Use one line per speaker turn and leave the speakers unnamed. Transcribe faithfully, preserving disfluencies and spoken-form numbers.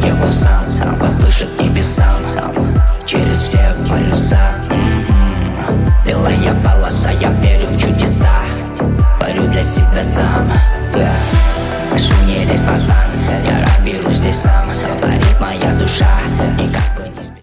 его сам, сам повыше к небесам, сам через все полюса. М-м-м. Белая полоса, я верю в чудеса, творю для себя сам. Yeah. Прошу не лезь, пацан, я разберусь здесь сам. Творит моя душа, и как бы